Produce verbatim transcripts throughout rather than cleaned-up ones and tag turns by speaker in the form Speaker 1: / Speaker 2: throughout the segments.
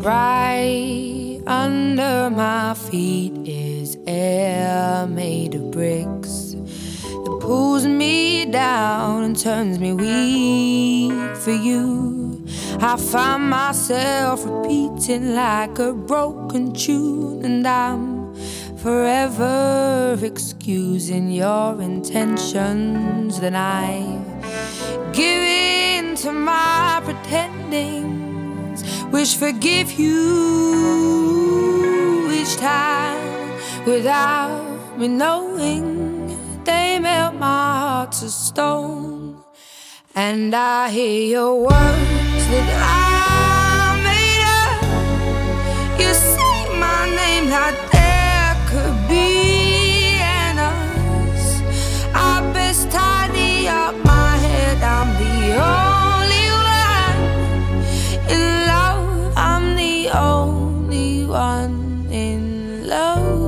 Speaker 1: Right under my feet is air made of bricks that pulls me down and turns me weak for you. I find myself repeating like a broken tune, and I'm forever excusing your intentions. Then I give in to my pretendings, wish forgive you each time without me knowing. They melt my heart to stone, and I hear your words that I made up. You say my name like there could be an us. I best tidy up my head, I'm the only one in love. I'm the only one in love.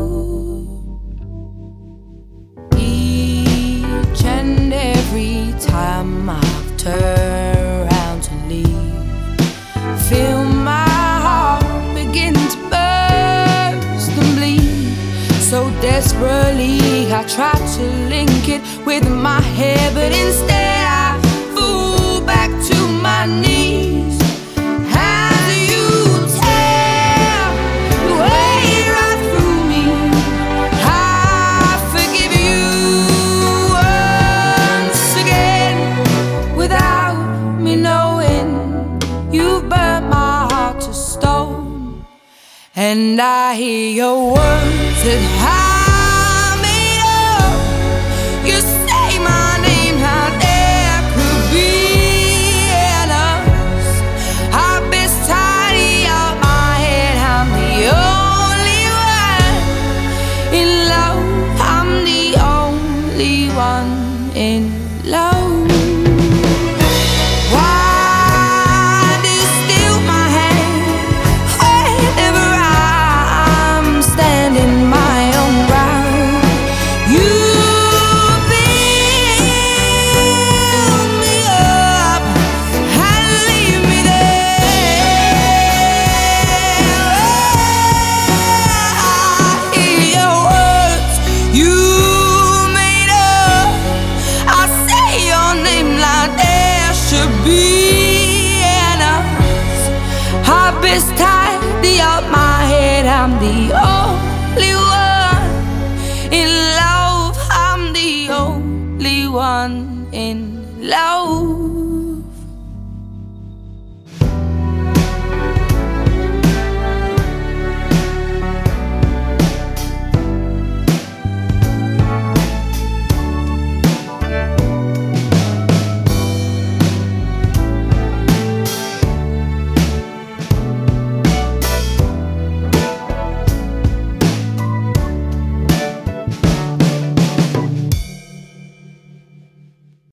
Speaker 1: Each and every time I've turned around to leave, feel my heart begin to burst and bleed. So desperately I try to link it with my hair, but instead I fall back to my knees. As you tear your way right through me, I forgive you once again without me knowing. You've burnt my heart to stone, and I hear your words that I made up. You say my name how there could be an us. I best tidy up my head, I'm the only one in love. I'm the only one in love. Why do you steal my hand whenever I'm standing my own ground? You build me up and leave me there. I hear your words you made up. I say your name like there should be an us. I best tidy up my head, I'm the only one in love. I'm the only one in love.